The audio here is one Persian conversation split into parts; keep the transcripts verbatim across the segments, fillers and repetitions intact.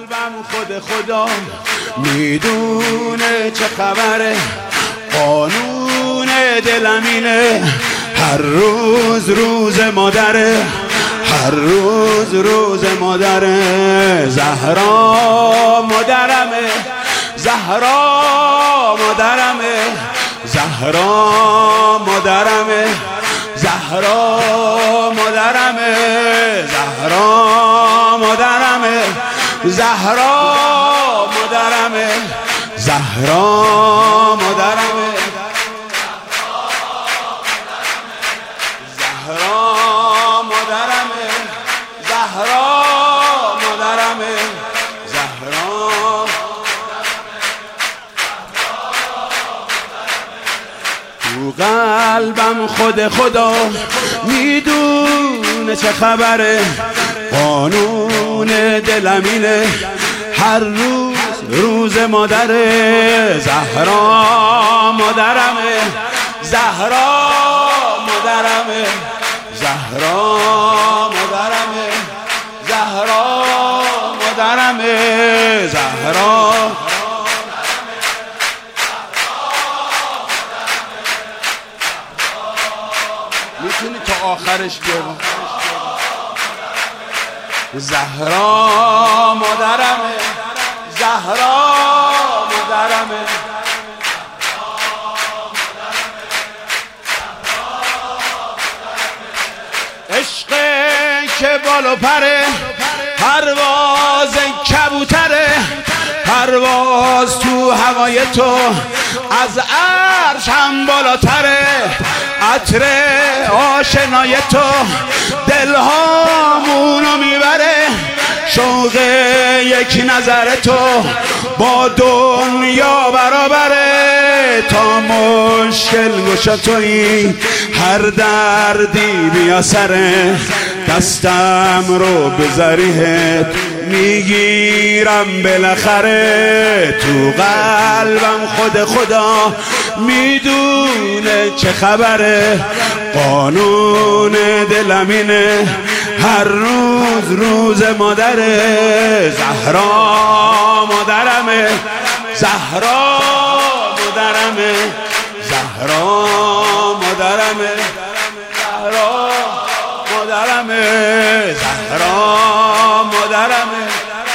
قلبم خود خدا میدونه چه خبره، قانون دلم اینه هر روز روز مادره، هر روز روز مادره. زهرا مادرمه، زهرا مادرمه، زهرا مادرمه، زهرا مادرمه، زهرا مادرمه، زهرا مادرمه، زهرا مادرمه، زهرا مادرمه، زهرا مادرمه، زهرا. تو قلبم خود خدا میدونه چه خبره، قانون دلم اینه هر روز روز مادره. زهرا مادرمه، زهرا مادرمه، زهرا مادرمه، زهرا مادرمه، زهرا. میتونی تا آخرش بیارم. زهرا مادرمه، زهرا مادرمه، عشق که بالا پره، پرواز کبوتره، پرواز تو هوای تو از عرش هم بالاتره. عطر آشنای تو دلهامونو میبره، شوق یک نظر تو با دنیا برابره. تا مشکل گشا تویی هر دردی بیا سره، دستم رو به ذریحت میگیرم بالاخره. تو قلبم خود خدا میدونه چه خبره، قانون دلم اینه هر روز روز مادره. زهرا مادرمه، زهرا مادرمه، زهرا مادرمه، زهرا مادرمه، زهرا مادرمه.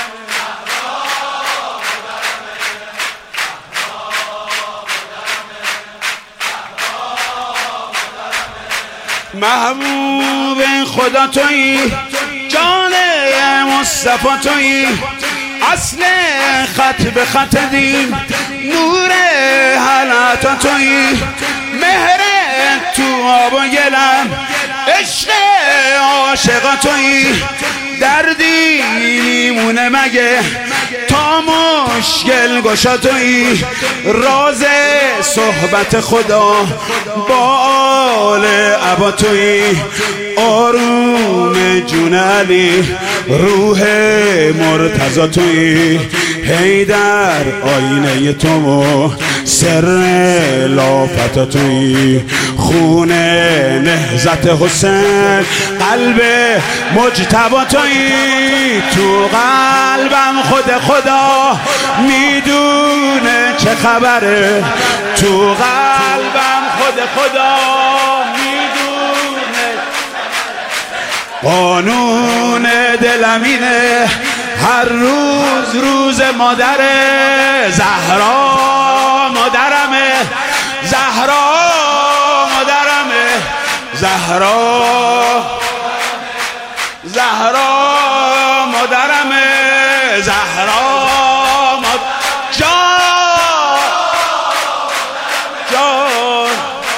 محبوب خدا تویی، جان مصطفی تویی، اصل خط به خط دین، نور حالات تویی، مهر تو آب و گلم، عشق عاشقا تویی. دردی میمونه مگه تا مشکل گشا تویی، راز صحبت خدا با آل عبا تویی. آروم جون علی، روح مرتضی تویی، حیدر آینه تو، سر لافت تویی، خون نهضت حسین، قلب مجتبی تویی. تو قلبم خود خدا میدونه چه خبره، تو قلبم خود خدا میدونه قانون دلم اینه هر روز روز مادره. زهرا مادرمه، زهرا مادرمه، زهرا، زهرا مادرمه، زهرا ماد... جان جان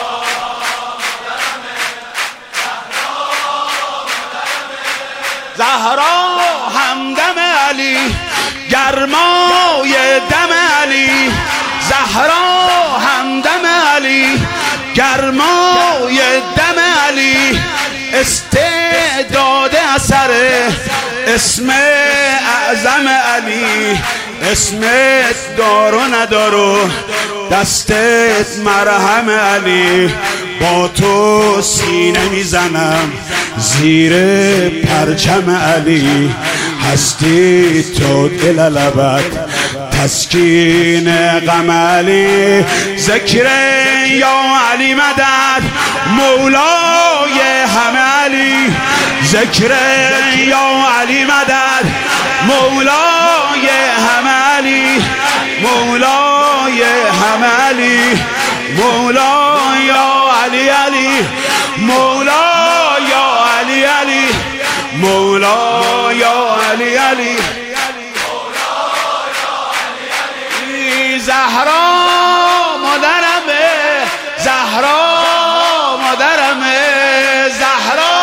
زهرا همدم علی، گرمای دم علی، زهرا همدم علی، گرمای دم علی، استعداد اثر اسم اعظم علی. اسمت دار و ندارو، دستت مرهم علی. با تو سینه میزنم زیر پرچم علی، هستی تو دل لبت تسکین غم علی ذکر یا علی مدد مولای همه علی ذکر یا علی مدد مولای همه علی مولای همه علی مولا یا علی علی مولا یا علی علی مولا یا علی علی زهرا مادرمه زهرا مادرمه زهرا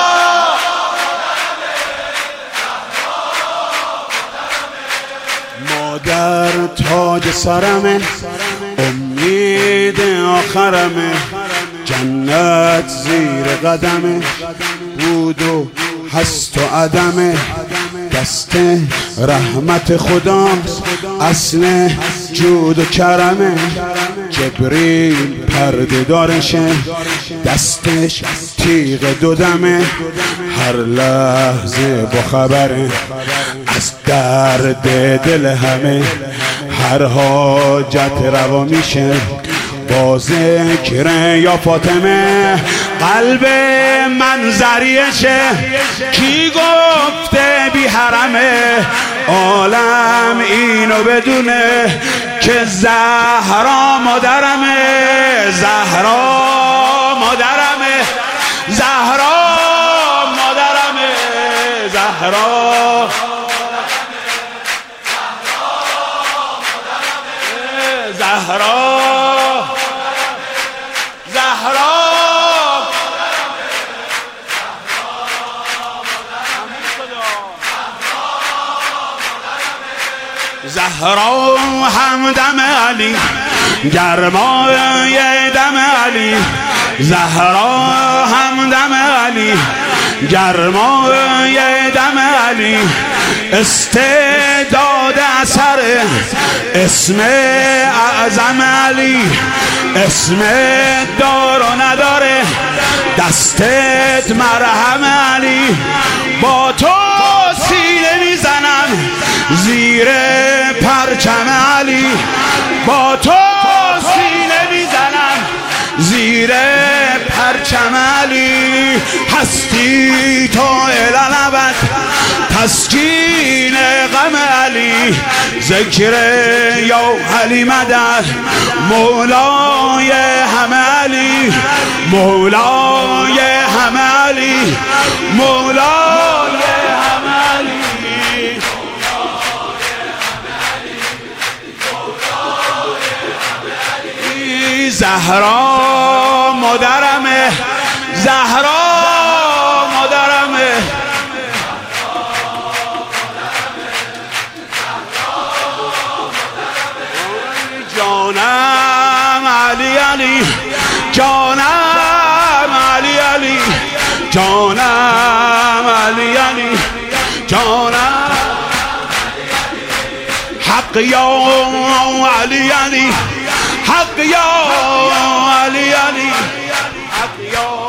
مادر تاج سرمه امید آخرمه جنت زیر قدمه بود و هست و عدمه دست رحمت خداست اصل جود و کرمه جبریل پرده دارشه دستش تیغ دودمه هر لحظه با خبره از درد دل همه هر حاجت روا میشه با ذکر یا فاطمه قلب من ذریعشه کی گفته بی حرمه عالم اینو بدونه که زهرا مادرمه زهرا مادرمه زهرا مادرمه زهرا زهرا زهرا همدم علی گرمای دم علی زهرا همدم علی گرمای دم علی استعداد اثر اسم اعظم علی اسم دار و نداره دستت مرهم علی با تو سینه میزنم زیر پرچم علی با تو سینه میزنم زیر پرچم علی هستی تو الالبد تسکین غم علی ذکر یا علی مدد مولای همه علی مولای همه علی مولای همه علی زهرا مادرمه زهرا مادرمه جانم علی علی جانم علی علی جانم علی علی جانم حق یا علی علی حق یا علی علی حق یا